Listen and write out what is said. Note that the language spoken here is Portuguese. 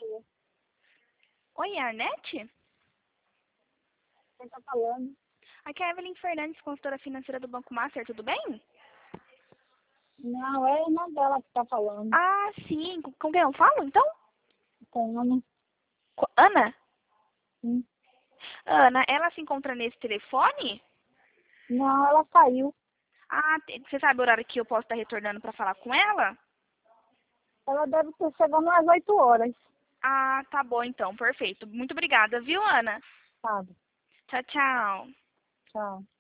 Oi, é a Arnete? Quem tá falando? Aqui é a Evelyn Fernandes, consultora financeira do Banco Master, tudo bem? Não, é a irmã dela que tá falando. Ah, sim. Com quem eu falo, então? Com Ana. Ana? Sim. Ana, ela se encontra nesse telefone? Não, ela saiu. Ah, você sabe o horário que eu posso estar retornando para falar com ela? Ela deve ter chegado às 8 horas, Ah, tá bom então, perfeito. Muito obrigada, viu, Ana? sabe? Tchau, tchau. Tchau.